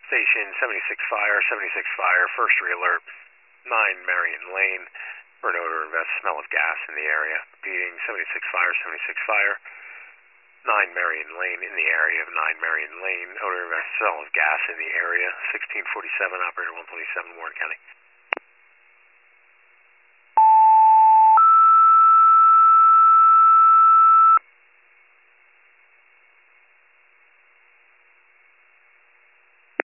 Station 76 Fire, first re-alert, 9 Marion Lane, burn odor, invest, smell of gas in the area. Repeating, 76 Fire, 9 Marion Lane, in the area of 9 Marion Lane, odor, invest, smell of gas in the area. 1647, operator 127, Warren County.